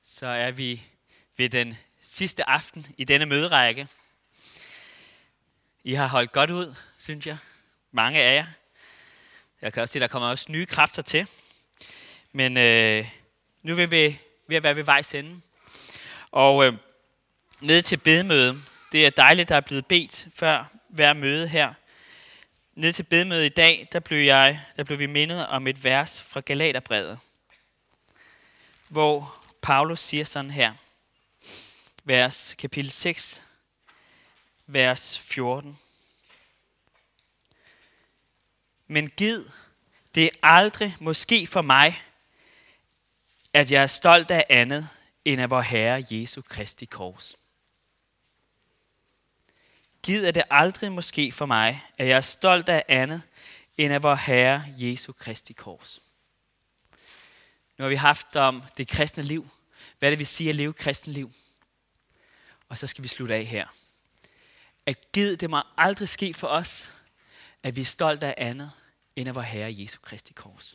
Så er vi ved den sidste aften i denne møderække. I har holdt godt ud, synes jeg. Mange af jer. Jeg kan også se, at der kommer også nye kræfter til. Men nu er vi ved at være ved vejs ende. Og nede til bedemøde. Det er dejligt, der er blevet bedt før hver møde her. Nede til bedemøde i dag, der blev vi mindet om et vers fra Galaterbrevet, hvor Paulus siger sådan her, kapitel 6, vers 14. Men gid det aldrig måske for mig, at jeg er stolt af andet, end af vor Herre Jesu Kristi kors. Gid er det aldrig måske for mig, at jeg er stolt af andet, end af vor Herre Jesu Kristi kors. Nu har vi haft om det kristne liv. Hvad det vil sige at leve kristne liv. Og så skal vi slutte af her. At gid det må aldrig ske for os, at vi er stolte af andet, end af vor Herre Jesu Kristi kors.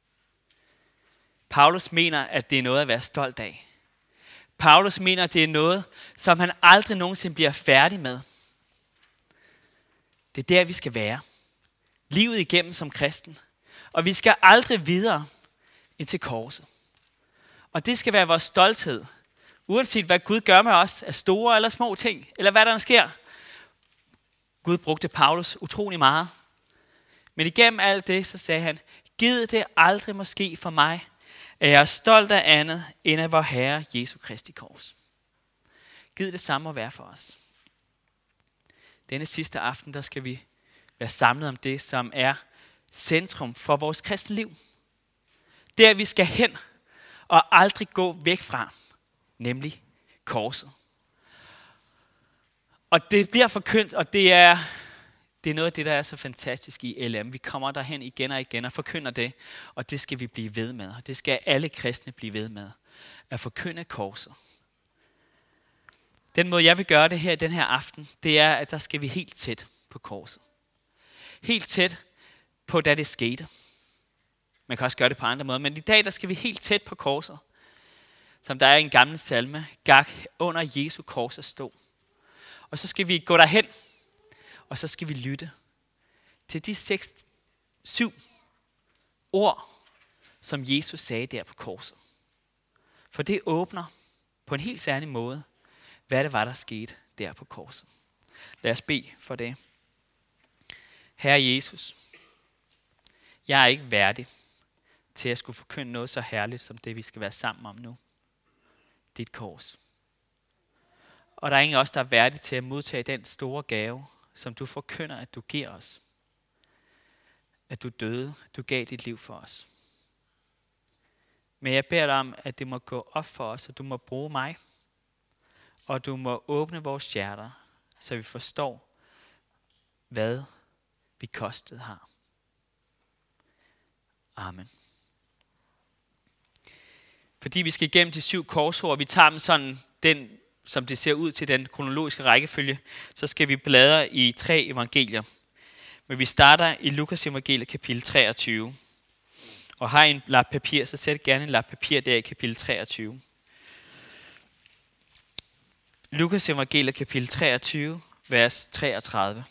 Paulus mener, at det er noget at være stolt af. Paulus mener, at det er noget, som han aldrig nogensinde bliver færdig med. Det er der, vi skal være. Livet igennem som kristen. Og vi skal aldrig videre ind til korset. Og det skal være vores stolthed. Uanset hvad Gud gør med os af store eller små ting. Eller hvad der sker. Gud brugte Paulus utrolig meget. Men igennem alt det, så sagde han, gid det aldrig måske for mig, at jeg er stolt af andet, end af vor Herre Jesu Kristi kors. Gid det samme at være for os. Denne sidste aften, der skal vi være samlet om det, som er centrum for vores kristne liv. Der vi skal hen og aldrig gå væk fra, nemlig korset. Og det bliver forkyndt, og det er noget af det, der er så fantastisk i LM. Vi kommer derhen igen og igen og forkynder det, og det skal vi blive ved med. Og det skal alle kristne blive ved med, at forkynde korset. Den måde, jeg vil gøre det her den her aften, det er, at der skal vi helt tæt på korset. Helt tæt på, da det skete. Man kan også gøre det på andre måder, men i dag, der skal vi helt tæt på korset. Som der er i en gammel salme, gak under Jesu kors at stå. Og så skal vi gå derhen, og så skal vi lytte til de 7 ord, som Jesus sagde der på korset. For det åbner på en helt særlig måde, hvad det var, der skete der på korset. Lad os bede for det. Herre Jesus, jeg er ikke værdig til at skulle forkynde noget så herligt, som det vi skal være sammen om nu. Dit kors. Og der er ingen af os, der er værdig til at modtage den store gave, som du forkynder, at du giver os. At du døde, du gav dit liv for os. Men jeg beder dig om, at det må gå op for os, og du må bruge mig. Og du må åbne vores hjerter, så vi forstår, hvad vi kostet har. Amen. Fordi vi skal igennem de 7 korsord, vi tager dem sådan, som det ser ud til den kronologiske rækkefølge, så skal vi bladre i 3 evangelier. Men vi starter i Lukas evangeliet kapitel 23. Og har en lap papir, så sæt gerne en lap papir der i kapitel 23. Lukas evangeliet kapitel 23, vers 33.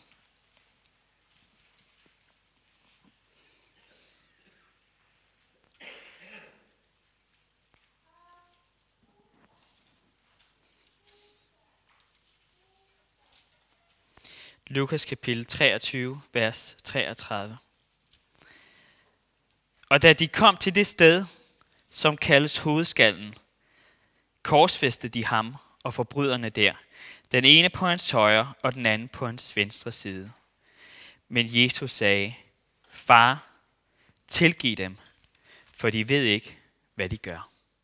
Lukas kapitel 23, vers 33. Og da de kom til det sted, som kaldes hovedskallen, korsfæstede de ham og forbryderne der, den ene på hans højre og den anden på hans venstre side. Men Jesus sagde, Far, tilgiv dem, for de ved ikke, hvad de gør.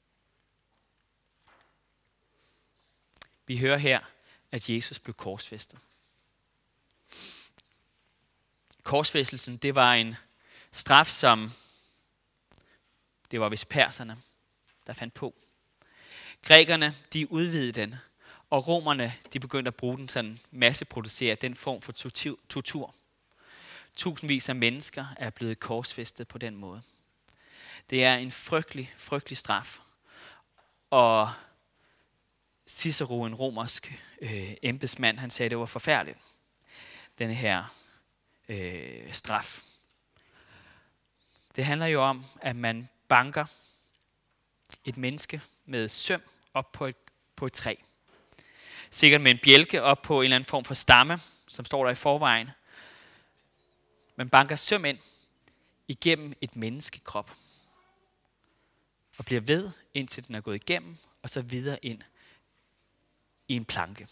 Vi hører her, at Jesus blev korsfæstet. Korsfæstelsen, det var en straf, som det var vist perserne, der fandt på. Grækerne, de udvidede den, og romerne, de begyndte at bruge den sådan masseproducere den form for tortur. Tusindvis af mennesker er blevet korsfæstet på den måde. Det er en frygtelig, frygtelig straf. Og Cicero, en romersk embedsmand, han sagde, at det var forfærdeligt, denne her straf. Det handler jo om, at man banker et menneske med søm op på et træ. Sikkert med en bjælke op på en eller anden form for stamme, som står der i forvejen. Man banker søm ind igennem et menneskekrop. Og bliver ved, indtil den er gået igennem, og så videre ind i en planke.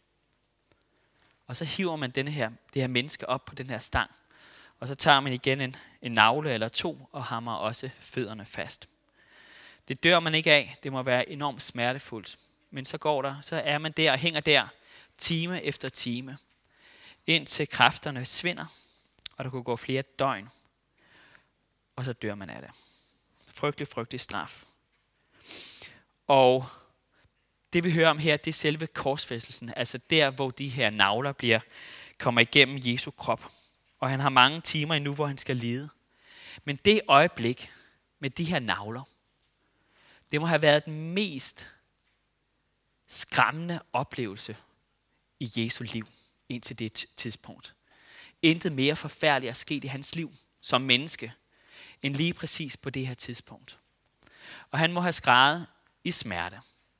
Og så hiver man det her menneske op på den her stang. Og så tager man igen en nagle eller to, og hammer også fødderne fast. Det dør man ikke af. Det må være enormt smertefuldt. Men så er man der og hænger der time efter time, indtil kræfterne svinder, og der kunne gå flere døgn. Og så dør man af det. Frygtelig straf. Og det vi hører om her, det er selve korsfæstelsen. Altså der, hvor de her nagler kommer igennem Jesu krop. Og han har mange timer endnu, hvor han skal lide. Men det øjeblik med de her nagler, det må have været den mest skræmmende oplevelse i Jesu liv indtil det tidspunkt. Intet mere forfærdeligt er sket i hans liv som menneske, end lige præcis på det her tidspunkt. Og han må have skreget i smerte.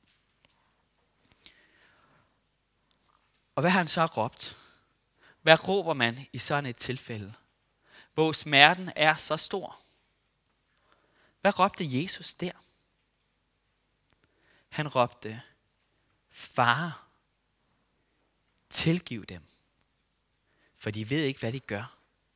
Og hvad har han så råbt? Hvad råber man i sådan et tilfælde, hvor smerten er så stor? Hvad råbte Jesus der? Han råbte, Far, tilgiv dem, for de ved ikke, hvad de gør.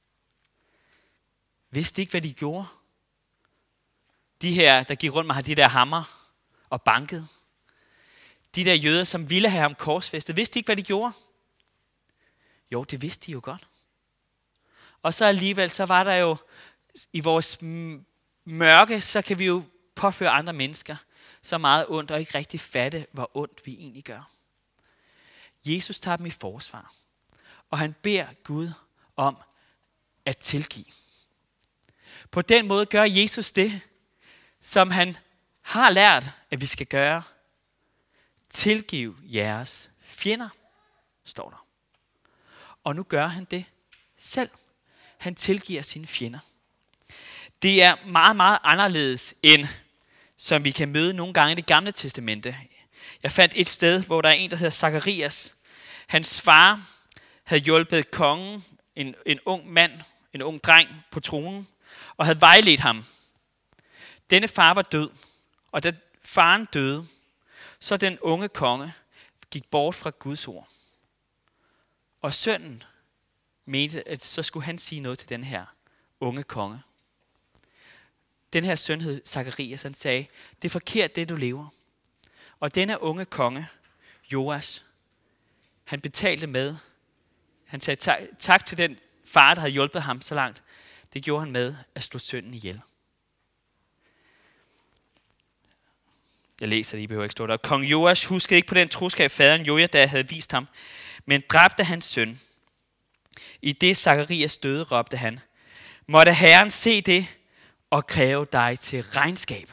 Vidste ikke, hvad de gjorde? De her, der gik rundt med de der hammer og bankede. De der jøder, som ville have ham korsfæstet, vidste de ikke, hvad de gjorde? Jo, det vidste de jo godt. Og så alligevel, så var der jo i vores mørke, så kan vi jo påføre andre mennesker så meget ondt og ikke rigtig fatte, hvor ondt vi egentlig gør. Jesus tager dem i forsvar, og han beder Gud om at tilgive. På den måde gør Jesus det, som han har lært, at vi skal gøre. Tilgiv jeres fjender, står der. Og nu gør han det selv. Han tilgiver sine fjender. Det er meget, meget anderledes end, som vi kan møde nogle gange i Det Gamle Testamente. Jeg fandt et sted, hvor der er en, der hedder Zacharias. Hans far havde hjulpet kongen, en ung mand, en ung dreng på tronen, og havde vejledt ham. Denne far var død, og da faren døde, så den unge konge gik bort fra Guds ord. Og sønnen mente, at så skulle han sige noget til den her unge konge. Den her søn hed Zacharias, han sagde, det er forkert det du lever. Og denne unge konge, Joas, han betalte med, han sagde tak til den far, der havde hjulpet ham så langt. Det gjorde han med at slå sønnen ihjel. Jeg læser det, I behøver ikke stå der. Kong Joas huskede ikke på den troskab, faderen Jojada havde vist ham, men dræbte hans søn. I det Zacharias døde, råbte han, måtte Herren se det og kræve dig til regnskab.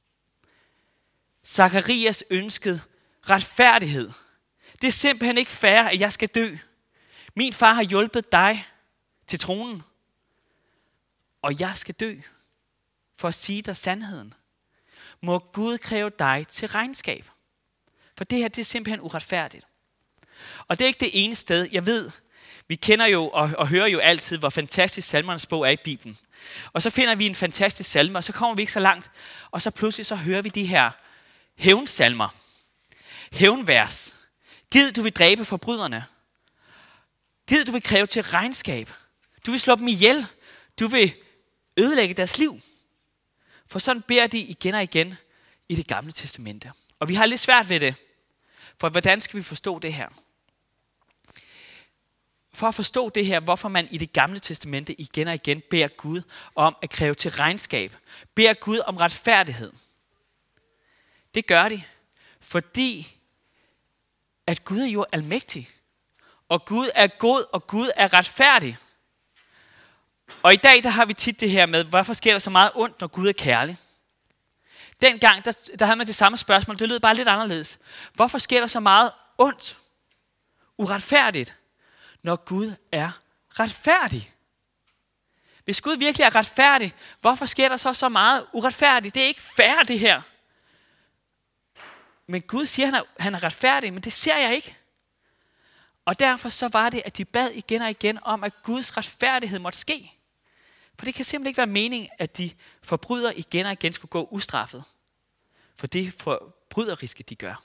Zacharias ønskede retfærdighed. Det er simpelthen ikke fair, at jeg skal dø. Min far har hjulpet dig til tronen, og jeg skal dø for at sige dig sandheden. Må Gud kræve dig til regnskab. For det her, det er simpelthen uretfærdigt. Og det er ikke det ene sted. Jeg ved, vi kender jo og hører jo altid, hvor fantastisk salmernes bog er i Bibelen. Og så finder vi en fantastisk salme, og så kommer vi ikke så langt. Og så pludselig så hører vi de her hævnsalmer. Hævnvers. Gid du vil dræbe forbryderne. Gid du vil kræve til regnskab. Du vil slå dem ihjel. Du vil ødelægge deres liv. For sådan beder de igen og igen i Det Gamle Testamente. Og vi har lidt svært ved det. For hvordan skal vi forstå det her? For at forstå det her, hvorfor man i Det Gamle Testamente igen og igen beder Gud om at kræve til regnskab. Beder Gud om retfærdighed. Det gør de, fordi at Gud er jo almægtig. Og Gud er god, og Gud er retfærdig. Og i dag der har vi tit det her med, hvorfor sker der så meget ondt, når Gud er kærlig? Dengang, der havde man det samme spørgsmål. Det lød bare lidt anderledes. Hvorfor sker der så meget ondt, uretfærdigt, når Gud er retfærdig? Hvis Gud virkelig er retfærdig, hvorfor sker der så meget uretfærdigt? Det er ikke fair, det her. Men Gud siger, at han er retfærdig, men det ser jeg ikke. Og derfor så var det, at de bad igen og igen om, at Guds retfærdighed måtte ske. For det kan simpelthen ikke være meningen, at de forbrydere igen og igen skulle gå ustraffet. For det forbryderiske, de gør.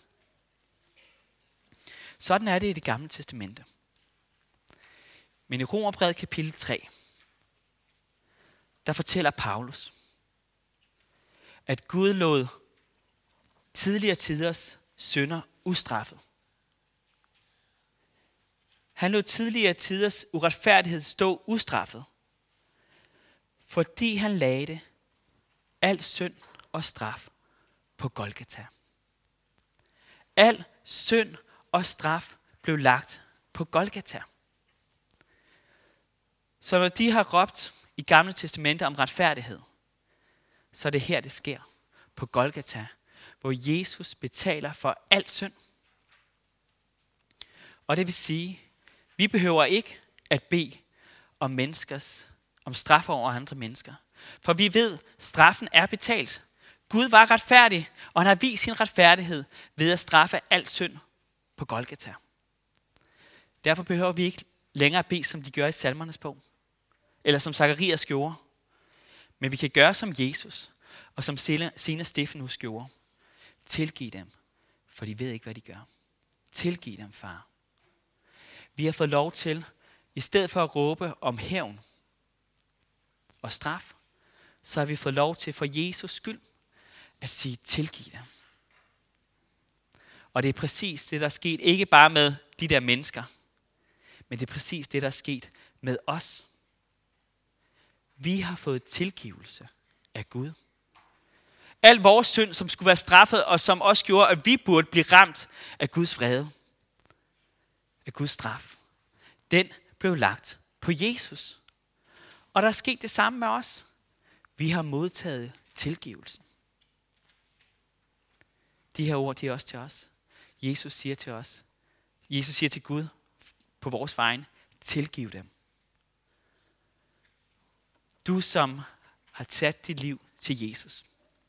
Sådan er det i Det Gamle Testamente. Men i Romerbrevet kapitel 3, der fortæller Paulus, at Gud lod tidligere tiders synder ustraffet. Han lod tidligere tiders uretfærdighed stå ustraffet, fordi han lagde al synd og straf på Golgata. Al synd og straf blev lagt på Golgata. Så når de har råbt i Gamle Testamente om retfærdighed, så er det her, det sker. På Golgata, hvor Jesus betaler for al synd. Og det vil sige, vi behøver ikke at bede om straf over andre mennesker. For vi ved, straffen er betalt. Gud var retfærdig, og han har vist sin retfærdighed ved at straffe al synd på Golgata. Derfor behøver vi ikke længere bede, som de gør i Salmernes bog. Eller som Zakarias gjorde. Men vi kan gøre som Jesus, og som senere Stefanus gjorde. Tilgiv dem, for de ved ikke, hvad de gør. Tilgiv dem, far. Vi har fået lov til, i stedet for at råbe om hævn og straf, så har vi fået lov til for Jesus skyld at sige tilgiv dem. Og det er præcis det, der er sket, ikke bare med de der mennesker, men det er præcis det, der er sket med os. Vi har fået tilgivelse af Gud. Al vores synd, som skulle være straffet, og som også gjorde, at vi burde blive ramt af Guds vrede, af Guds straf, den blev lagt på Jesus. Og der er sket det samme med os. Vi har modtaget tilgivelsen. De her ord, de er også til os. Jesus siger til os. Jesus siger til Gud på vores vegne, tilgiv dem. Du som har taget dit liv til Jesus.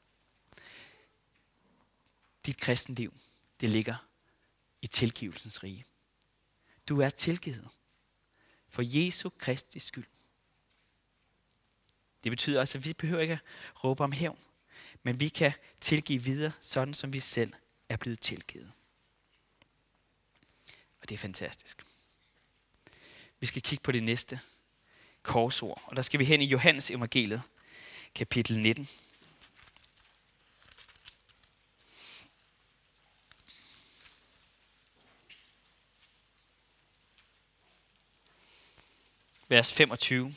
Dit kristenliv, det ligger i tilgivelsens rige. Du er tilgivet for Jesu Kristi skyld. Det betyder også, at vi behøver ikke at råbe om hævn, men vi kan tilgive videre, sådan som vi selv er blevet tilgivet. Og det er fantastisk. Vi skal kigge på det næste korsord, og der skal vi hen i Johannes evangeliet, kapitel 19. Vers 25.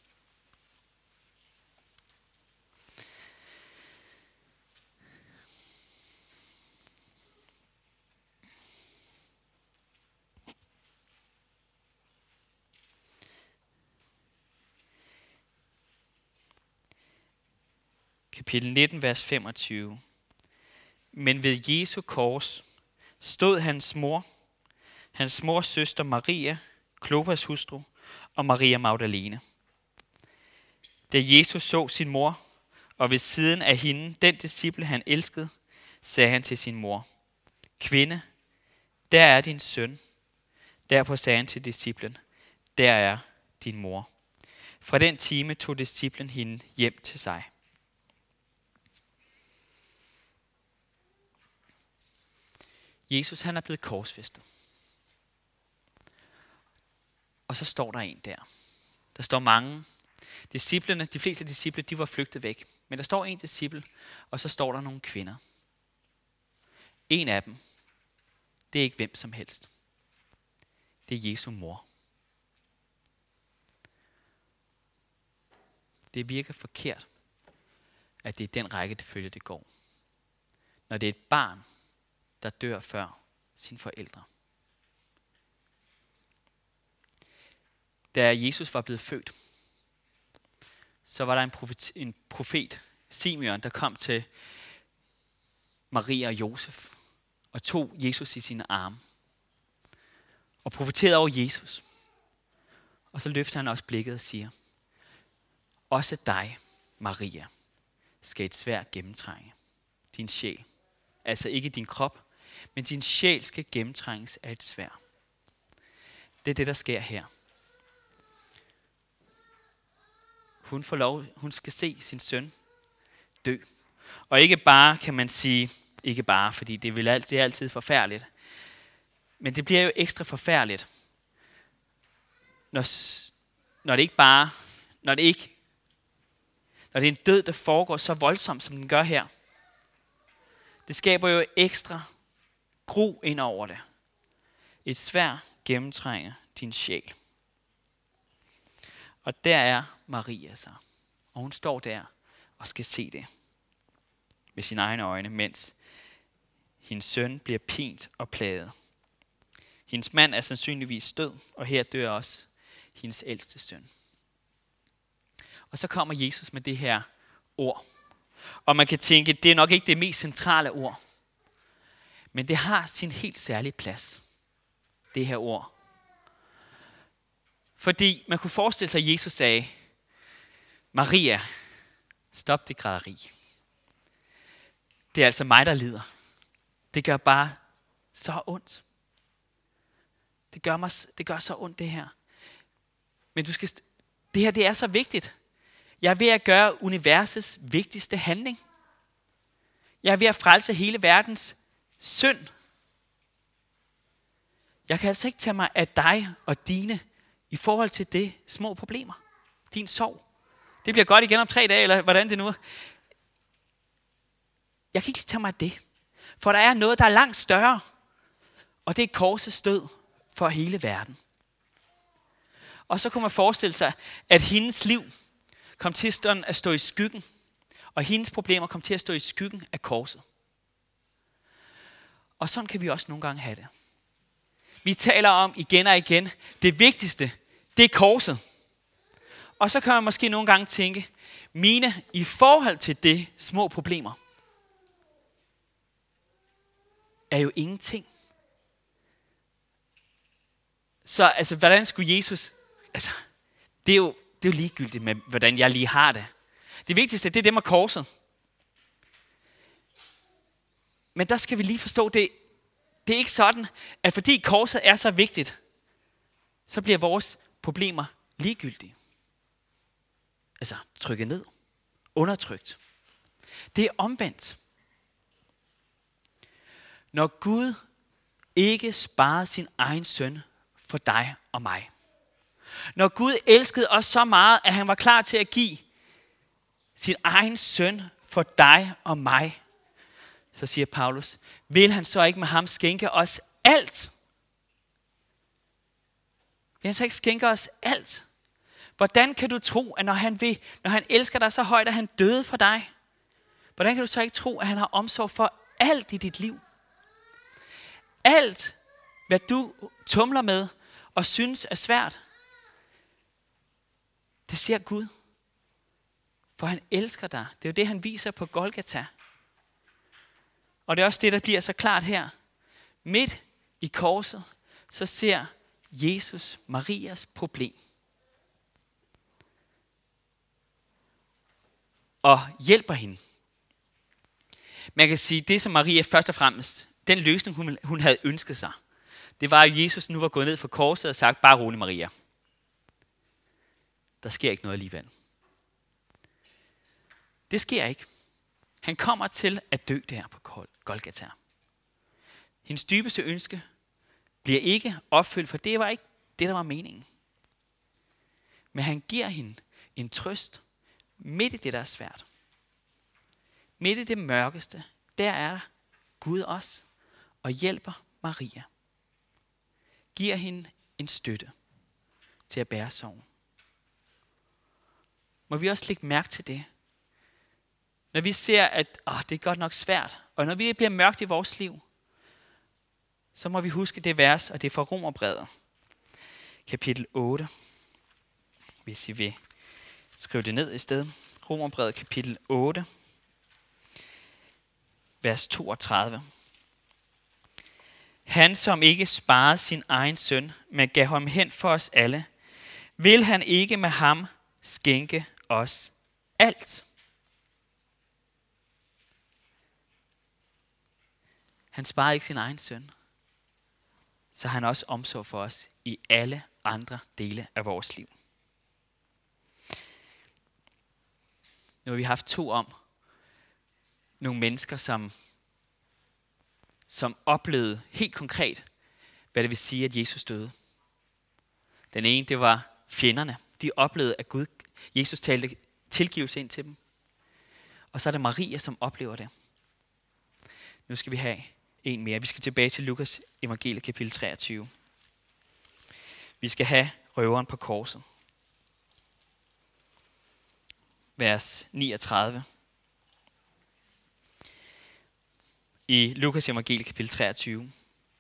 Kapitel 19, vers 25. Men ved Jesu kors stod hans mors søster Maria, Klopas hustru, og Maria Magdalene. Da Jesus så sin mor, og ved siden af hende, den disciple han elskede, sagde han til sin mor, kvinde, der er din søn. Derpå sagde han til disciplen, der er din mor. Fra den time tog disciplen hende hjem til sig. Jesus, han er blevet korsfæstet. Og så står der en der. Der står mange. Disciplene, de fleste disciple, de var flygtet væk. Men der står en disciple, og så står der nogle kvinder. En af dem, det er ikke hvem som helst. Det er Jesu mor. Det virker forkert, at det er den rækkefølge, det går. Når det er et barn, der dør før sine forældre. Da Jesus var blevet født, så var der en profet, Simeon, der kom til Maria og Josef og tog Jesus i sine arme og profeterede over Jesus. Og så løfter han også blikket og siger, også dig, Maria, skal et sværd gennemtrænge. Din sjæl. Altså ikke din krop, men din sjæl skal gennemtrænges af et sværd. Det er det, der sker her. Hun skal se sin søn dø. Og ikke bare, kan man sige, ikke bare, fordi det er altid forfærdeligt. Men det bliver jo ekstra forfærdeligt, når det er en død, der foregår så voldsomt, som den gør her. Det skaber jo ekstra gru ind over det. Et sværd gennemtrænger din sjæl. Og der er Maria så. Og hun står der og skal se det med sine egne øjne, mens hendes søn bliver pint og plaget. Hendes mand er sandsynligvis død, og her dør også hendes ældste søn. Og så kommer Jesus med det her ord. Og man kan tænke, det er nok ikke det mest centrale ord. Men det har sin helt særlige plads. Det her ord. Fordi man kunne forestille sig, at Jesus sagde, Maria, stop det græderi. Det er altså mig, der lider. Det gør bare så ondt. Det gør så ondt, det her. Men det her, det er så vigtigt. Jeg er ved at gøre universets vigtigste handling. Jeg er ved at frelse hele verdens synd. Jeg kan altså ikke tage mig af dig og dine i forhold til det små problemer. Din sorg. Det bliver godt igen om 3 dage, eller hvordan det nu er. Jeg kan ikke tage mig af det. For der er noget, der er langt større. Og det er korsets død for hele verden. Og så kunne man forestille sig, at hendes liv kom til at stå i skyggen. Og hendes problemer kom til at stå i skyggen af korset. Og sådan kan vi også nogle gange have det. Vi taler om igen og igen, det vigtigste, det er korset. Og så kan man måske nogle gange tænke, mine i forhold til det små problemer, er jo ingenting. Så altså, hvordan skulle Jesus, altså, det er jo ligegyldigt med, hvordan jeg lige har det. Det vigtigste, det er det med korset. Men der skal vi lige forstå, det er ikke sådan, at fordi korset er så vigtigt, så bliver vores problemer ligegyldige. Altså trykket ned. Undertrykt. Det er omvendt. Når Gud ikke sparede sin egen søn for dig og mig. Når Gud elskede os så meget, at han var klar til at give sin egen søn for dig og mig, så siger Paulus, vil han så ikke med ham skænke os alt? Vil han så ikke skænke os alt? Hvordan kan du tro, at når han elsker dig så højt, at han døde for dig, hvordan kan du så ikke tro, at han har omsorg for alt i dit liv? Alt, hvad du tumler med og synes er svært, det siger Gud. For han elsker dig. Det er jo det, han viser på Golgata. Og det er også det, der bliver så klart her. Midt i korset, så ser Jesus Marias problem. Og hjælper hende. Man kan sige, det som Maria først og fremmest, den løsning hun havde ønsket sig, det var, at Jesus nu var gået ned fra korset og sagt, bare rolig Maria. Der sker ikke noget alligevel. Det sker ikke. Han kommer til at dø der på Golgata. Hendes dybeste ønske bliver ikke opfyldt, for det var ikke det, der var meningen. Men han giver hende en trøst midt i det, der er svært. Midt i det mørkeste, der er Gud også og hjælper Maria. Giver hende en støtte til at bære sorgen. Må vi også lægge mærke til det? Når vi ser, at det er godt nok svært, og når vi bliver mørkt i vores liv, så må vi huske det vers, og det er fra Romerbrevet, kapitel 8. Hvis I vil skrive det ned i stedet. Romerbrevet, kapitel 8. vers 32. Han, som ikke sparede sin egen søn, men gav ham hen for os alle, vil han ikke med ham skænke os alt? Han sparede ikke sin egen søn, så han også omsorg for os i alle andre dele af vores liv. Nu har vi haft 2 om nogle mennesker, som oplevede helt konkret, hvad det vil sige, at Jesus døde. Den ene, det var fjenderne. De oplevede, at Jesus talte tilgivelse ind til dem. Og så er det Maria, som oplever det. Nu skal vi have en mere. Vi skal tilbage til Lukas evangelie kapitel 23. Vi skal have røveren på korset. Vers 39. I Lukas evangelie kapitel 23.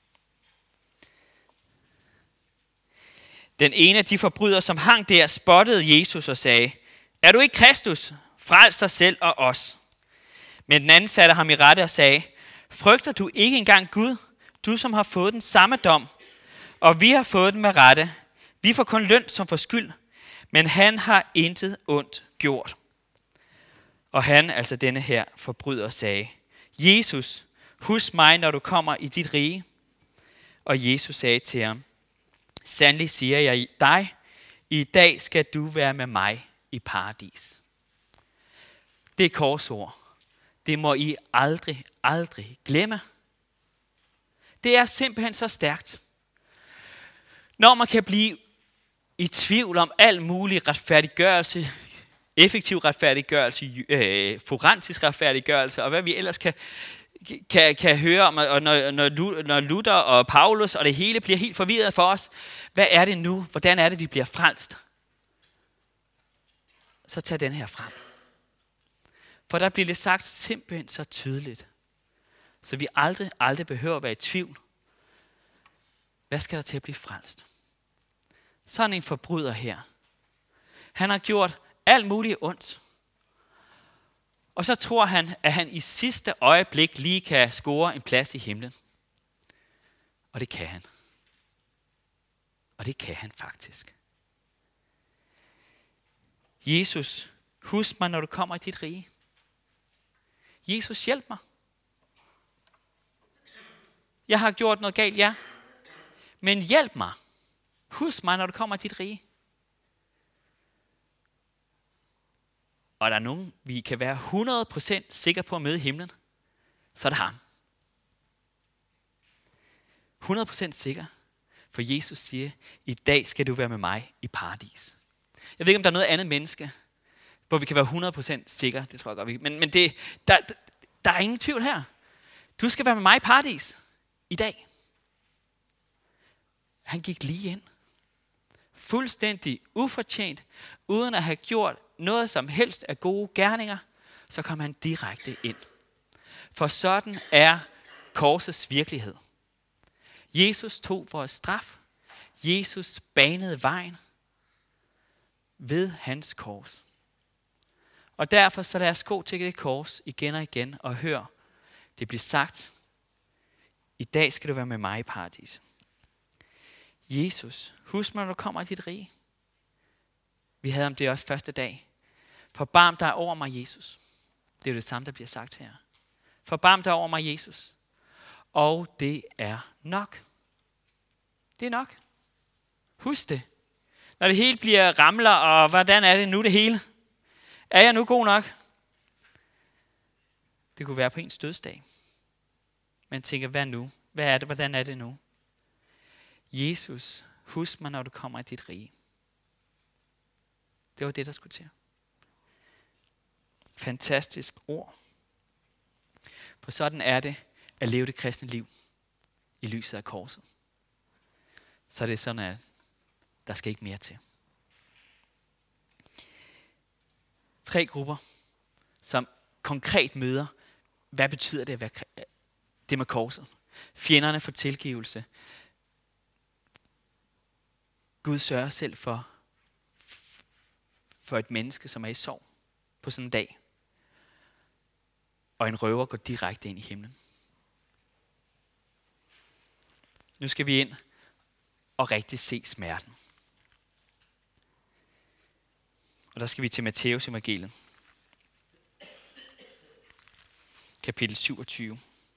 Den ene af de forbrydere, som hang der, spottede Jesus og sagde, er du ikke Kristus? Frels dig selv og os. Men den anden satte ham i rette og sagde, frygter du ikke engang Gud, du som har fået den samme dom, og vi har fået den med rette. Vi får kun løn som for skyld, men han har intet ondt gjort. Og han, altså denne her forbryder, sagde, Jesus, husk mig, når du kommer i dit rige. Og Jesus sagde til ham, sandelig siger jeg dig, i dag skal du være med mig i paradis. Det er korsord. Det må I aldrig, aldrig glemme. Det er simpelthen så stærkt. Når man kan blive i tvivl om al mulig retfærdiggørelse, effektiv retfærdiggørelse, forensisk retfærdiggørelse, og hvad vi ellers kan høre om, og når Luther og Paulus og det hele bliver helt forvirret for os. Hvad er det nu? Hvordan er det, vi bliver frelst? Så tag den her frem. For der bliver det sagt simpelthen så tydeligt, så vi aldrig behøver at være i tvivl. Hvad skal der til at blive frelst? Sådan en forbryder her. Han har gjort alt muligt ondt. Og så tror han, at han i sidste øjeblik lige kan score en plads i himlen. Og det kan han. Og det kan han faktisk. Jesus, husk mig, når du kommer i dit rige. Jesus, hjælp mig. Jeg har gjort noget galt, ja. Men hjælp mig. Husk mig, når du kommer i dit rige. Og der er nogen, vi kan være 100% sikre på at møde i himlen, så er det ham. 100% sikker. For Jesus siger, i dag skal du være med mig i paradis. Jeg ved ikke, om der er noget andet menneske, hvor vi kan være 100% sikre. Det tror jeg godt, vi kan. Men der er ingen tvivl her. Du skal være med mig i paradis i dag. Han gik lige ind. Fuldstændig ufortjent, uden at have gjort noget som helst af gode gerninger, så kom han direkte ind. For sådan er korsets virkelighed. Jesus tog vores straf. Jesus banede vejen ved hans kors. Og derfor så lad os gå til det kors igen og igen og hør, det bliver sagt, i dag skal du være med mig i paradis. Jesus, husk mig, når du kommer i dit rige. Vi havde om det også første dag. Forbarm dig over mig, Jesus. Det er jo det samme, der bliver sagt her. Forbarm dig over mig, Jesus. Og det er nok. Det er nok. Husk det. Når det hele bliver ramler, og hvordan er det nu det hele? Er jeg nu god nok? Det kunne være på ens dødsdag. Man tænker, hvad nu? Hvad er det? Hvordan er det nu? Jesus, husk mig, når du kommer i dit rige. Det var det, der skulle til. Fantastisk ord. For sådan er det at leve det kristne liv i lyset af korset. Så er det sådan, at der skal ikke mere til. 3 grupper, som konkret møder, hvad betyder det at være det med korset? Fjenderne får tilgivelse. Gud sørger selv for et menneske, som er i sorg på sådan en dag. og en røver går direkte ind i himlen. Nu skal vi ind og rigtig se smerten. Og der skal vi til Matteus evangeliet. Kapitel 27.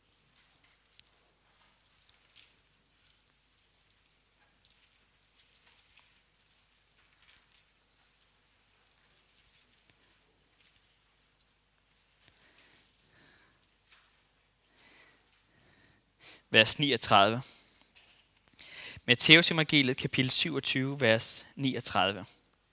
Vers 39. Matteus evangeliet, kapitel 27, vers 39.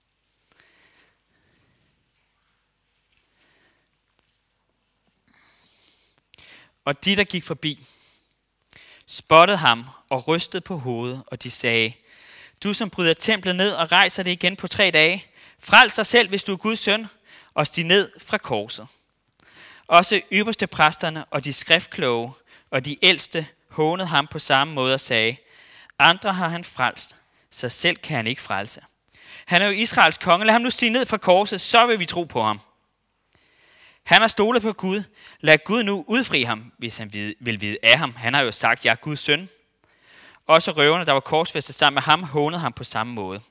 Og de, der gik forbi, spottede ham og rystede på hovedet, og de sagde, du som bryder templet ned og rejser det igen på 3 dage, frels dig selv, hvis du er Guds søn, og stig ned fra korset. Også ypperste præsterne og de skriftkloge og de ældste hånede ham på samme måde og sagde, andre har han frelst, så selv kan han ikke frelse. Han er jo Israels konge, lad ham nu stige ned fra korset, så vil vi tro på ham. Han har stolet på Gud, lad Gud nu udfri ham, hvis han vil vide af ham. Han har jo sagt, jeg er Guds søn. Også røverne, der var korsfæstet sammen med ham, hånede ham på samme måde.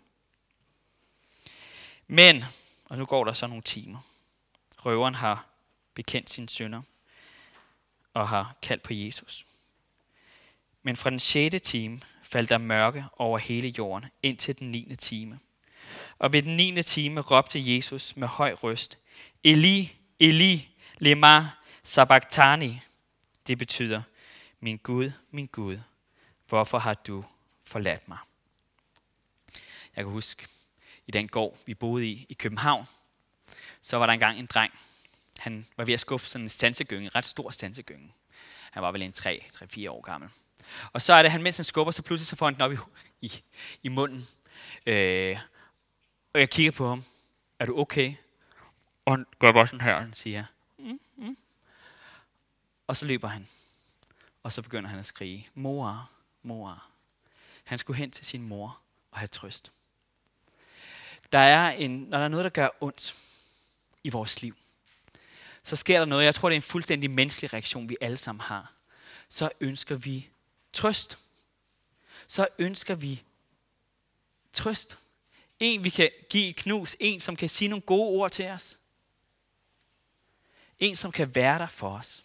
Men, og nu går der så nogle timer, røveren har bekendt sine synder og har kaldt på Jesus. Men fra den 6. time faldt der mørke over hele jorden indtil den 9. time. Og ved den 9. time råbte Jesus med høj røst, Eli, Eli, lema sabachthani. Det betyder, min Gud, hvorfor har du forladt mig? Jeg kan huske, i den gård, vi boede i København, så var der engang en dreng. Han var ved at skubbe sådan en sansegynge, en ret stor sansegynge. Han var vel en 3-4 år gammel. Og så er det, han mens han skubber, så pludselig så får han den op i munden. Og jeg kigger på ham. Er du okay? Og han gør bare sådan her, og han siger, Og så løber han. Og så begynder han at skrige, mor, mor. Han skulle hen til sin mor og have trøst. Når der er noget, der gør ondt i vores liv, så sker der noget, jeg tror, det er en fuldstændig menneskelig reaktion, vi alle sammen har. Så ønsker vi trøst. Så ønsker vi trøst. En, vi kan give et knus. En, som kan sige nogle gode ord til os. En, som kan være der for os.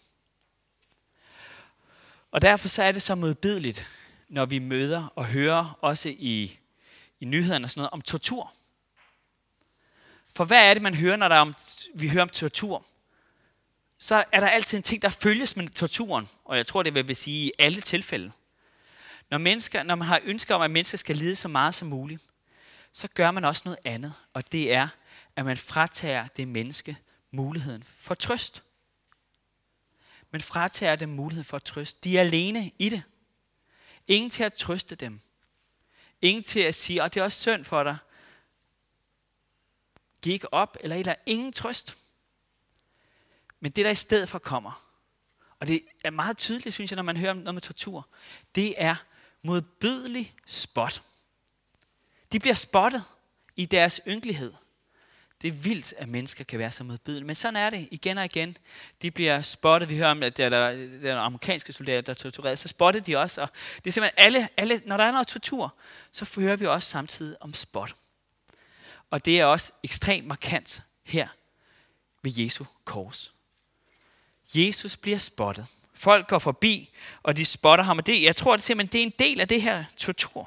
Og derfor så er det så modbydeligt, når vi møder og hører, også i nyhederne og sådan noget, om tortur. For hvad er det, man hører, når vi hører om tortur? Så er der altid en ting, der følges med torturen. Og jeg tror, det vil sige i alle tilfælde. Når man har ønsker om, at mennesker skal lide så meget som muligt, så gør man også noget andet. Og det er, at man fratager det menneske muligheden for trøst. Man fratager dem muligheden for trøst. De er alene i det. Ingen til at trøste dem. Ingen til at sige, og det er også synd for dig. Giv ikke op, eller ingen trøst. Men det, der i stedet for kommer, og det er meget tydeligt, synes jeg, når man hører om noget med tortur, det er modbydelig spot. De bliver spottet i deres ynkelighed. Det er vildt, at mennesker kan være så modbydelige. Men sådan er det igen og igen. De bliver spottet. Vi hører om, at der er amerikanske soldater, der er tortureret. Så spottede de også. Og det er simpelthen alle, når der er noget tortur, så hører vi også samtidig om spot. Og det er også ekstremt markant her ved Jesu kors. Jesus bliver spottet. Folk går forbi, og de spotter ham. Og jeg tror, det er en del af det her tortur.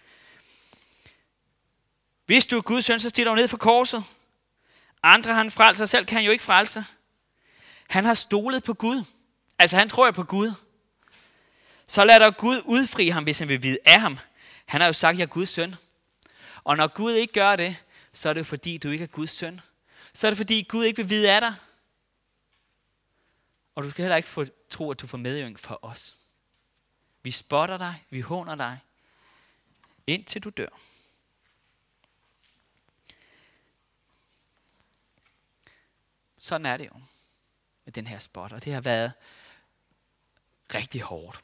Hvis du er Guds søn, så stiger du ned fra korset. Andre har han frelser, selv kan han jo ikke frelse. Han har stolet på Gud. Altså han tror jo på Gud. Så lad dog Gud udfri ham, hvis han vil vide af ham. Han har jo sagt, at jeg er Guds søn. Og når Gud ikke gør det, så er det fordi, du ikke er Guds søn. Så er det fordi, Gud ikke vil vide af dig. Og du skal heller ikke tro, at du får medynk for os. Vi spotter dig, vi håner dig, indtil du dør. Sådan er det jo med den her spot, og det har været rigtig hårdt.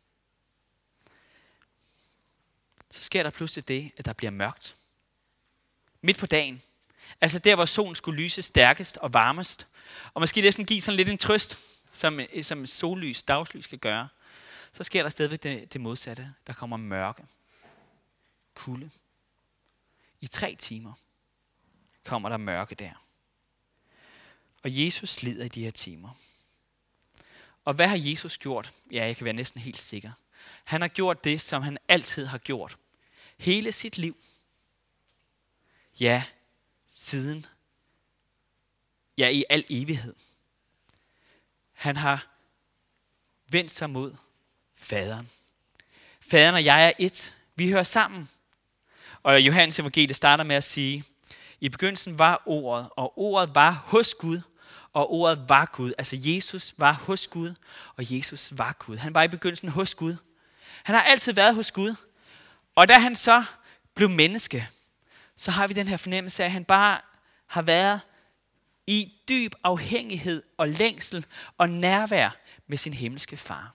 Så sker der pludselig det, at der bliver mørkt. Midt på dagen. Altså der, hvor solen skulle lyse stærkest og varmest. Og måske næsten give sådan lidt en trøst. som sollys, dagslys skal gøre, så sker der stadigvæk det modsatte. Der kommer mørke, kulde. I 3 timer kommer der mørke der. Og Jesus lider i de her timer. Og hvad har Jesus gjort? Ja, jeg kan være næsten helt sikker. Han har gjort det, som han altid har gjort. Hele sit liv. Ja, siden. Ja, i al evighed. Han har vendt sig mod faderen. Faderen og jeg er et. Vi hører sammen. Og Johannes evangeliet starter med at sige, i begyndelsen var ordet, og ordet var hos Gud, og ordet var Gud. Altså Jesus var hos Gud, og Jesus var Gud. Han var i begyndelsen hos Gud. Han har altid været hos Gud. Og da han så blev menneske, så har vi den her fornemmelse af, at han bare har været i dyb afhængighed og længsel og nærvær med sin himmelske far.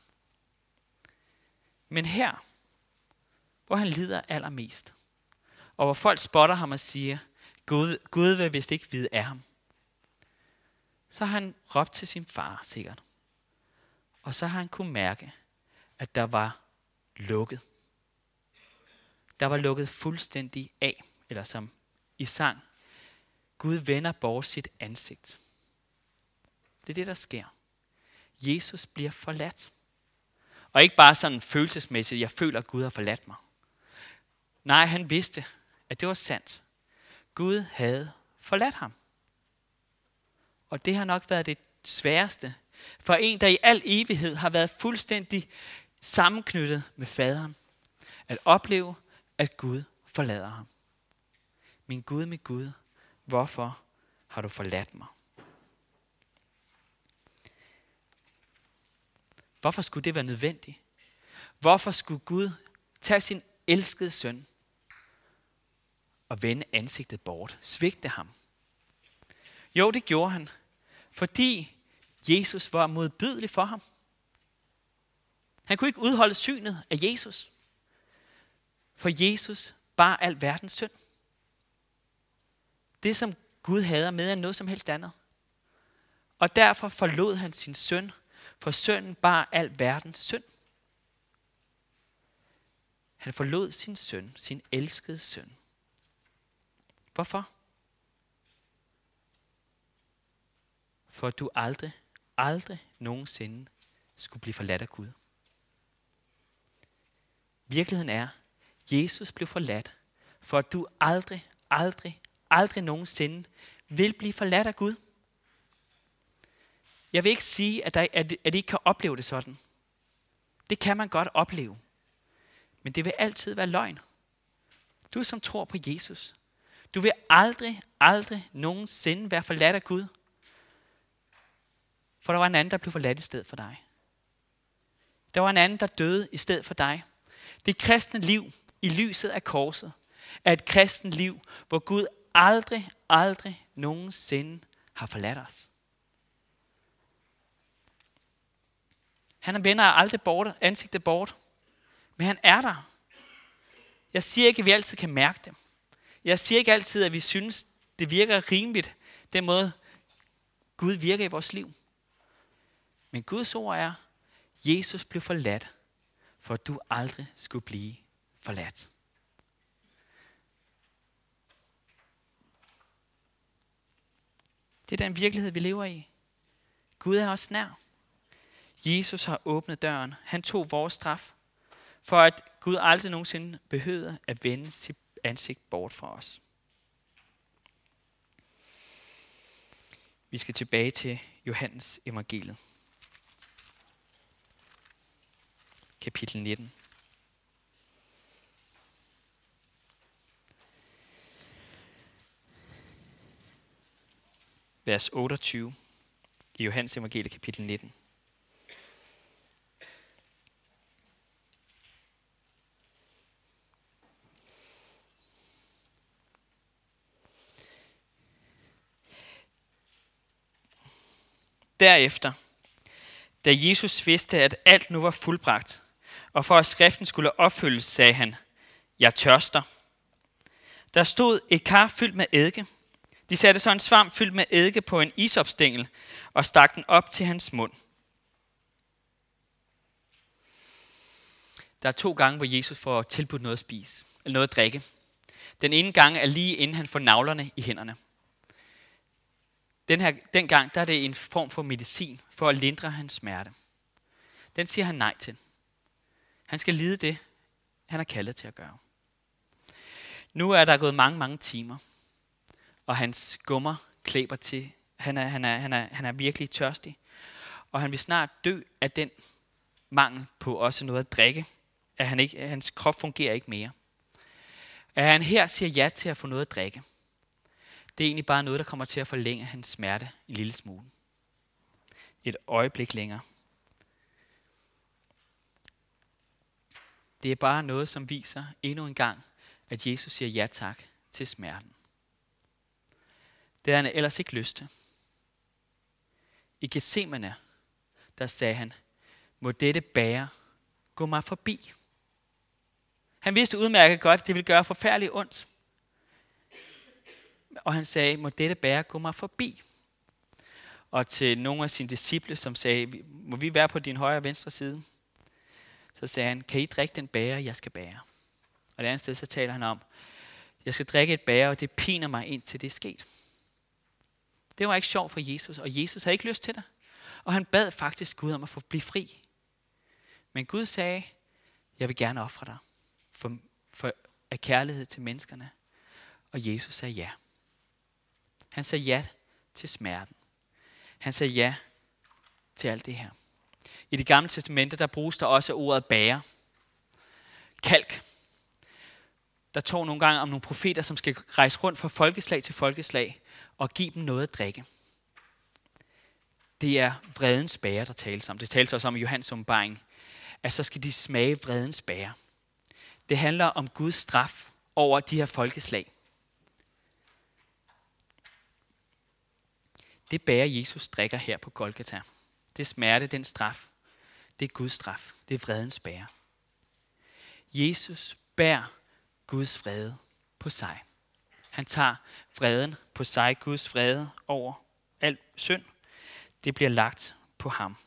Men her, hvor han lider allermest, og hvor folk spotter ham og siger, Gud vil vist ikke vide af ham, så har han råbt til sin far sikkert. Og så har han kunne mærke, at der var lukket. Der var lukket fuldstændig af, eller som i sang, Gud vender bort sit ansigt. Det er det, der sker. Jesus bliver forladt. Og ikke bare sådan følelsesmæssigt, jeg føler, at Gud har forladt mig. Nej, han vidste, at det var sandt. Gud havde forladt ham. Og det har nok været det sværeste for en, der i al evighed har været fuldstændig sammenknyttet med faderen. At opleve, at Gud forlader ham. Min Gud, hvorfor har du forladt mig? Hvorfor skulle det være nødvendigt? Hvorfor skulle Gud tage sin elskede søn og vende ansigtet bort, svigte ham? Jo, det gjorde han, fordi Jesus var modbydelig for ham. Han kunne ikke udholde synet af Jesus, for Jesus bar al verdens synd. Det, som Gud hader med, er noget som helst andet. Og derfor forlod han sin søn, for sønnen bar al verdens synd. Han forlod sin søn, sin elskede søn. Hvorfor? For at du aldrig nogensinde skulle blive forladt af Gud. Virkeligheden er, Jesus blev forladt, for at du aldrig nogensinde vil blive forladt af Gud. Jeg vil ikke sige, at I ikke kan opleve det sådan. Det kan man godt opleve. Men det vil altid være løgn. Du som tror på Jesus, du vil aldrig nogensinde være forladt af Gud. For der var en anden, der blev forladt i stedet for dig. Der var en anden, der døde i stedet for dig. Det kristne liv i lyset af korset er et kristent liv, hvor Gud aldrig nogensinde har forladt os. Han vender aldrig ansigtet bort, men han er der. Jeg siger ikke, at vi altid kan mærke det. Jeg siger ikke altid, at vi synes, det virker rimeligt, den måde Gud virker i vores liv. Men Guds ord er, Jesus blev forladt, for at du aldrig skulle blive forladt. Det er den virkelighed, vi lever i. Gud er os nær. Jesus har åbnet døren. Han tog vores straf, for at Gud aldrig nogensinde behøvede at vende sit ansigt bort fra os. Vi skal tilbage til Johannes evangeliet. Kapitel 19. Vers 28 i Johannes evangeliet kapitel 19. Derefter, da Jesus vidste, at alt nu var fuldbragt, og for at skriften skulle opfyldes, sagde han, jeg tørster. Der stod et kar fyldt med eddike. De satte så en svamp fyldt med eddike på en isopstængel og stak den op til hans mund. Der er 2 gange, hvor Jesus får tilbudt noget at spise, eller noget at drikke. Den ene gang er lige inden han får navlerne i hænderne. Den gang, der er det en form for medicin for at lindre hans smerte. Den siger han nej til. Han skal lide det, han er kaldet til at gøre. Nu er der gået mange, mange timer, og hans gummer klæber til. Han er virkelig tørstig, og han vil snart dø af den mangel på også noget at drikke. Hans krop fungerer ikke mere. At han her siger ja til at få noget at drikke, det er egentlig bare noget, der kommer til at forlænge hans smerte en lille smule. Et øjeblik længere. Det er bare noget, som viser endnu en gang, at Jesus siger ja tak til smerten. Det havde han ellers ikke lyst til. I Getsemane, der sagde han, må dette bære gå mig forbi. Han vidste udmærket godt, at det ville gøre forfærdeligt ondt. Og han sagde, må dette bære gå mig forbi. Og til nogle af sine disciple, som sagde, må vi være på din højre og venstre side? Så sagde han, kan I drikke den bære, jeg skal bære? Og det andet sted, så taler han om, jeg skal drikke et bære, og det piner mig indtil det er sket. Det var ikke sjovt for Jesus, og Jesus havde ikke lyst til det. Og han bad faktisk Gud om at få blive fri. Men Gud sagde, jeg vil gerne ofre dig for af kærlighed til menneskerne. Og Jesus sagde ja. Han sagde ja til smerten. Han sagde ja til alt det her. I Det Gamle Testamente, der bruges der også ordet bære. Kalk. Der tog nogle gange om nogle profeter, som skal rejse rundt fra folkeslag til folkeslag og give dem noget at drikke. Det er vredens bære, der tales om. Det tales også om i Johannes åbenbaring, at så skal de smage vredens bære. Det handler om Guds straf over de her folkeslag. Det bære Jesus drikker her på Golgata. Det smerte, den straf. Det er Guds straf. Det er vredens bære. Jesus bærer Guds vrede på sig. Han tager vreden på sig, Guds vrede over al synd. Det bliver lagt på ham.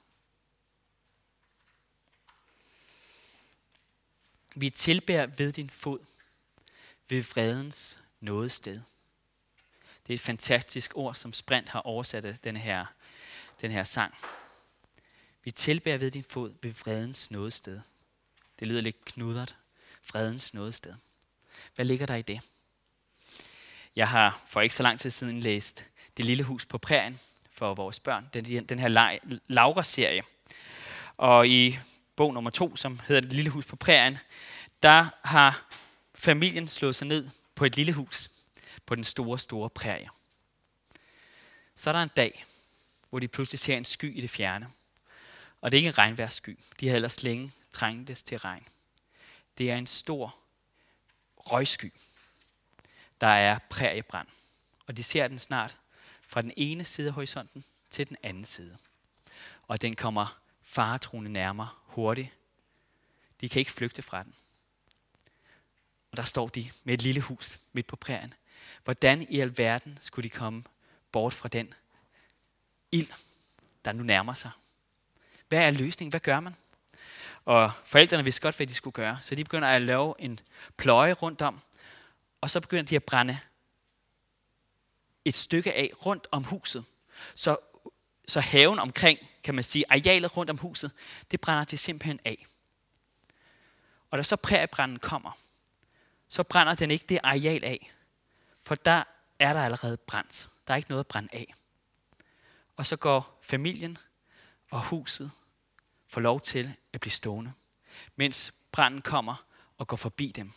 Vi tilbærer ved din fod, ved vredens nådested. Det er et fantastisk ord, som Sprint har oversat den her sang. Vi tilbærer ved din fod, ved vredens nådested. Det lyder lidt knudret. Vredens nådested. Hvad ligger der i det? Jeg har for ikke så lang tid siden læst Det lille hus på prærien for vores børn. Den her Laura-serie. Og i bog nummer 2, som hedder Det lille hus på prærien, der har familien slået sig ned på et lille hus på den store, store prærie. Så er der en dag, hvor de pludselig ser en sky i det fjerne. Og det er ikke en regnvejrssky. De havde ellers længe trængtes til regn. Det er en stor røgsky. Der er præriebrand. Og de ser den snart fra den ene side af horisonten til den anden side. Og den kommer faretruende nærmere hurtigt. De kan ikke flygte fra den. Og der står de med et lille hus midt på prærien. Hvordan i alverden skulle de komme bort fra den ild, der nu nærmer sig? Hvad er løsningen? Hvad gør man? Og forældrene vidste godt, hvad de skulle gøre. Så de begynder at lave en pløje rundt om. Og så begynder de at brænde et stykke af rundt om huset. Så haven omkring, kan man sige, arealet rundt om huset, det brænder de simpelthen af. Og da så præriebranden kommer, så brænder den ikke det areal af. For der er der allerede brændt. Der er ikke noget at brænde af. Og så går familien og huset får lov til at blive stående, mens branden kommer og går forbi dem.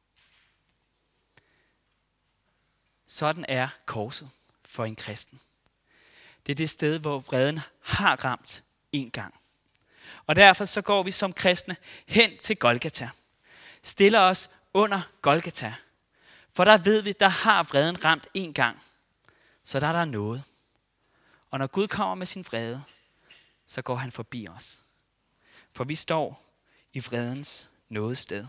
Sådan er korset for en kristen. Det er det sted, hvor vreden har ramt en gang. Og derfor så går vi som kristne hen til Golgata. Stiller os under Golgata. For der ved vi, der har vreden ramt en gang. Så der er der noget. Og når Gud kommer med sin vrede, så går han forbi os. For vi står i vredens nådested.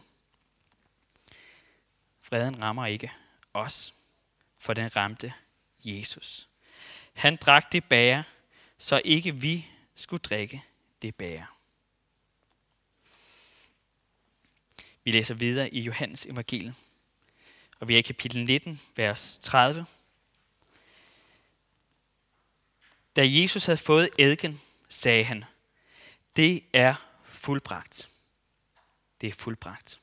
Vreden rammer ikke os, for den ramte Jesus. Han drak det bære, så ikke vi skulle drikke det bære. Vi læser videre i Johannes evangeliet, og vi er i kapitel 19, vers 30. Da Jesus havde fået eddike, sagde han, det er fuldbragt. Det er fuldbragt.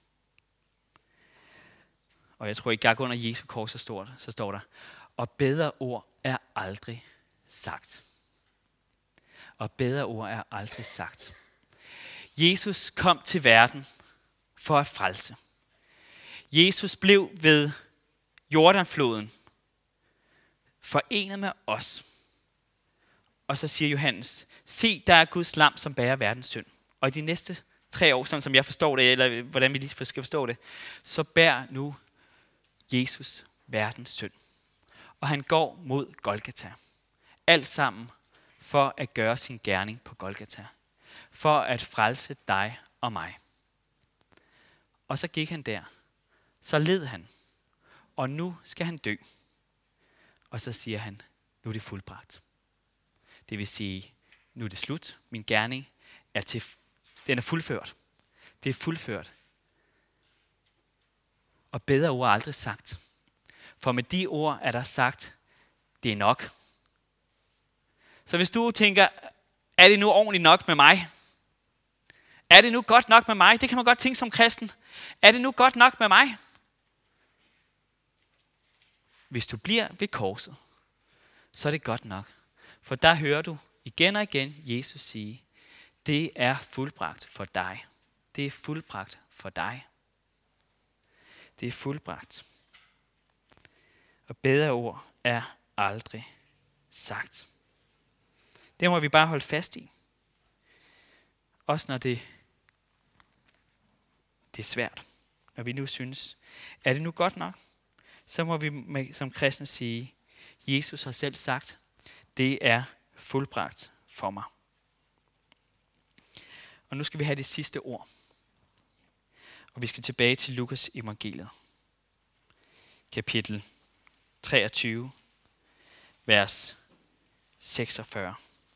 Og jeg tror, i gang under Jesu kors, så står der, og bedre ord er aldrig sagt. Og bedre ord er aldrig sagt. Jesus kom til verden for at frelse. Jesus blev ved Jordanfloden forenet med os. Og så siger Johannes, se, der er Guds lam, som bærer verdens synd. Og i de næste 3 år, sådan som jeg forstår det, eller hvordan vi lige skal forstå det, så bærer nu Jesus verdens synd. Og han går mod Golgata. Alt sammen for at gøre sin gerning på Golgata. For at frelse dig og mig. Og så gik han der. Så led han. Og nu skal han dø. Og så siger han, nu er det fuldbragt. Det vil sige, nu er det slut. Min gerning den er fuldført. Det er fuldført. Og bedre ord er aldrig sagt. For med de ord er der sagt, det er nok. Så hvis du tænker, er det nu ordentligt nok med mig? Er det nu godt nok med mig? Det kan man godt tænke som kristen. Er det nu godt nok med mig? Hvis du bliver ved korset, så er det godt nok. For der hører du igen og igen Jesus sige, det er fuldbragt for dig. Det er fuldbragt for dig. Det er fuldbragt. Og bedre ord er aldrig sagt. Det må vi bare holde fast i. Også når det er svært. Når vi nu synes, er det nu godt nok? Så må vi som kristne sige, Jesus har selv sagt, det er fuldbragt for mig. Og nu skal vi have det sidste ord. Og vi skal tilbage til Lukas evangeliet. Kapitel 23, vers 46.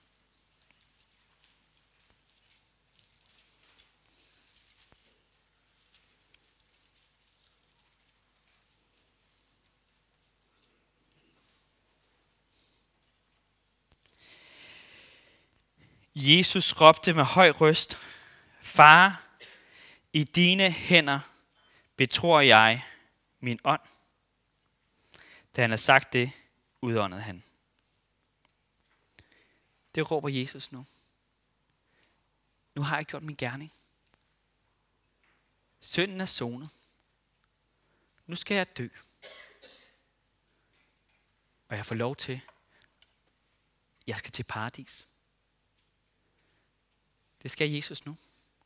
Jesus råbte med høj røst, Far, i dine hænder betror jeg min ånd. Da han havde sagt det, udåndede han. Det råber Jesus nu. Nu har jeg gjort min gerning. Synden er sonet. Nu skal jeg dø. Og jeg får lov til, jeg skal til paradis. Det skal Jesus nu.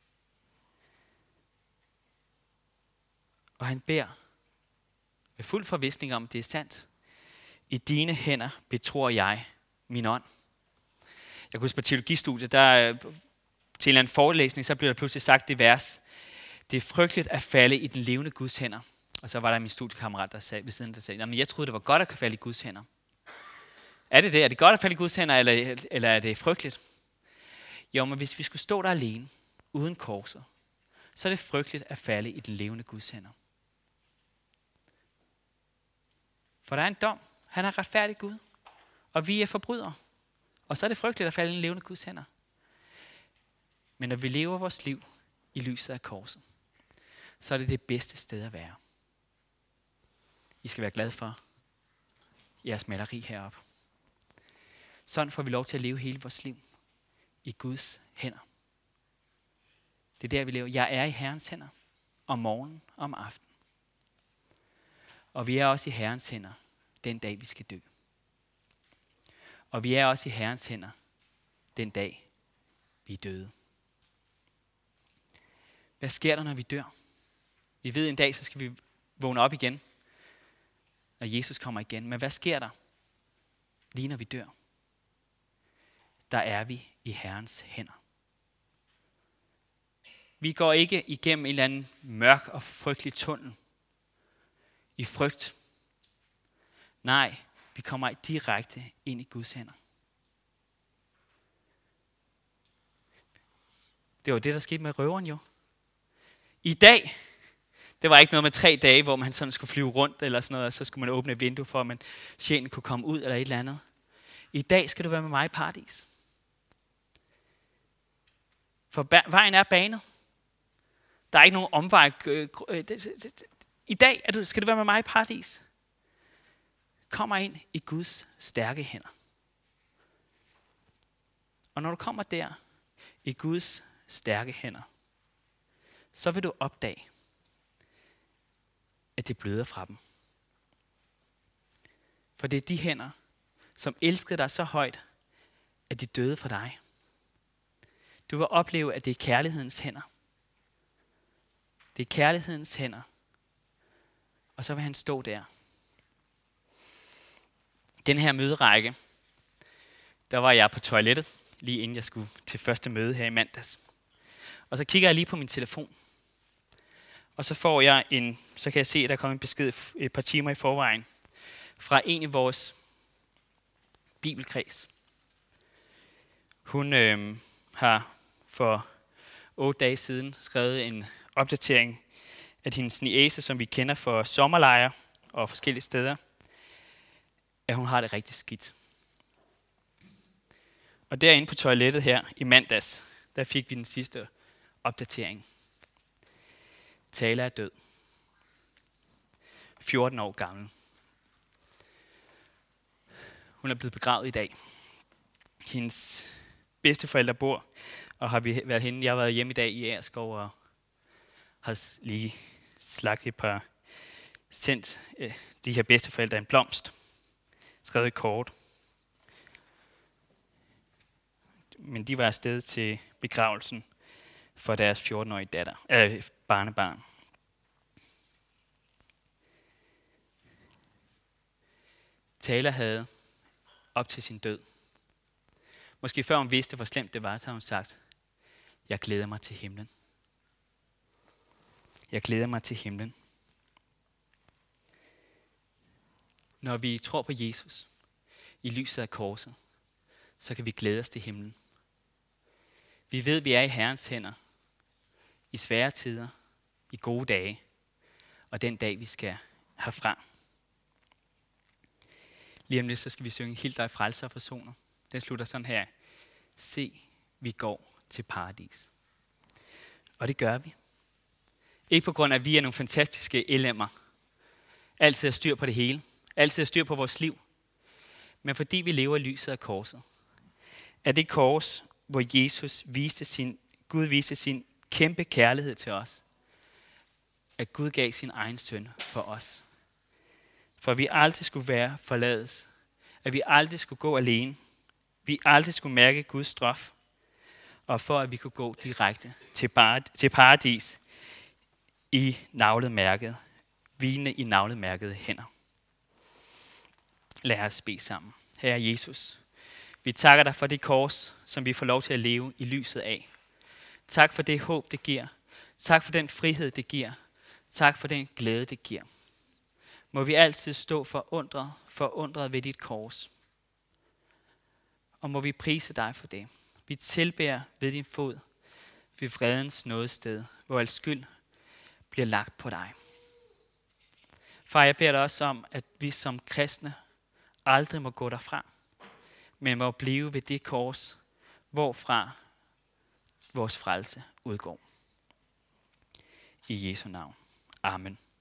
Og han beder med fuld forvisning om, det er sandt. I dine hænder betror jeg min ånd. Jeg kan huske på teologistudiet, der til en eller anden forelæsning, så blev der pludselig sagt det vers. Det er frygteligt at falde i den levende Guds hænder. Og så var der min studiekammerat, der sagde, ved siden, der sagde, men jeg troede, det var godt at kunne falde i Guds hænder. Er det det? Er det godt at falde i Guds hænder, eller er det frygteligt? Jo, men hvis vi skulle stå der alene, uden korset, så er det frygteligt at falde i den levende Guds hænder. For der er en dom. Han er retfærdig Gud, og vi er forbrydere. Og så er det frygteligt at falde i den levende Guds hænder. Men når vi lever vores liv i lyset af korset, så er det det bedste sted at være. I skal være glade for jeres maleri heroppe. Sådan får vi lov til at leve hele vores liv i Guds hænder. Det er der, vi lever. Jeg er i Herrens hænder om morgenen og om aftenen. Og vi er også i Herrens hænder den dag, vi skal dø. Og vi er også i Herrens hænder den dag, vi er døde. Hvad sker der, når vi dør? Vi ved, en dag, så skal vi vågne op igen, når Jesus kommer igen. Men hvad sker der, lige når vi dør? Der er vi i Herrens hænder. Vi går ikke igennem en eller anden mørk og frygtelig tunnel i frygt. Nej, vi kommer direkte ind i Guds hænder. Det var det, der skete med røveren jo. I dag, Det var ikke noget med 3 dage, hvor man sådan skulle flyve rundt eller sådan noget, og så skulle man åbne et vindue for, at sjælen kunne komme ud eller et eller andet. I dag skal du være med mig i paradis. For vejen er banet. Der er ikke nogen omvej. I dag skal du være med mig i paradis. Kommer ind i Guds stærke hænder. Og når du kommer der, i Guds stærke hænder, så vil du opdage, at det bløder fra dem. For det er de hænder, som elskede dig så højt, at de døde for dig. Du vil opleve, at det er kærlighedens hænder. Det er kærlighedens hænder. Og så vil han stå der. Den her møderække, der var jeg på toilettet, lige inden jeg skulle til første møde her i mandags. Og så kigger jeg lige på min telefon. Og så får jeg så kan jeg se, at der er kommet en besked et par timer i forvejen, fra en i vores bibelkreds. Hun har for 8 dage siden skrevet en opdatering af hendes niece, som vi kender for sommerlejre og forskellige steder, at hun har det rigtig skidt. Og derinde på toilettet her i mandags, der fik vi den sidste opdatering. Tala er død. 14 år gammel. Hun er blevet begravet i dag. Hendes bedsteforældre bor, og har vi været henne. Jeg har været hjemme i dag i Agerskov, og har lige sendt de her bedsteforældre en blomst. Skrevet et kort. Men de var afsted til begravelsen for deres 14-årige barnebarn. Tala havde op til sin død. Måske før hun vidste, hvor slemt det var, så har hun sagt, jeg glæder mig til himlen. Jeg glæder mig til himlen. Når vi tror på Jesus i lyset af korset, så kan vi glæde os til himlen. Vi ved, at vi er i Herrens hænder, i svære tider, i gode dage, og den dag, vi skal herfra. Lige om lidt, så skal vi synge Hil dig frelser og forsoner. Den slutter sådan her. Se, vi går til paradis. Og det gør vi. Ikke på grund af, at vi er nogle fantastiske elemmer. Altid har styr på det hele. Altid har styr på vores liv. Men fordi vi lever i lyset af korset. Er det kors, hvor Gud viste sin kæmpe kærlighed til os. At Gud gav sin egen søn for os. For vi aldrig skulle være forlades. At vi aldrig skulle gå alene. Vi aldrig skulle mærke Guds straf. Og for at vi kunne gå direkte til paradis i navlemærket. Hvilende i navlemærkede hænder. Lad os bede sammen. Herre Jesus, vi takker dig for det kors, som vi får lov til at leve i lyset af. Tak for det håb, det giver. Tak for den frihed, det giver. Tak for den glæde, det giver. Må vi altid stå forundret ved dit kors. Og må vi prise dig for det. Vi tilbærer ved din fod, ved fredens nådested, hvor al skyld bliver lagt på dig. Far, jeg beder dig også om, at vi som kristne aldrig må gå derfra, men må blive ved det kors, hvorfra vores frelse udgår. I Jesu navn. Amen.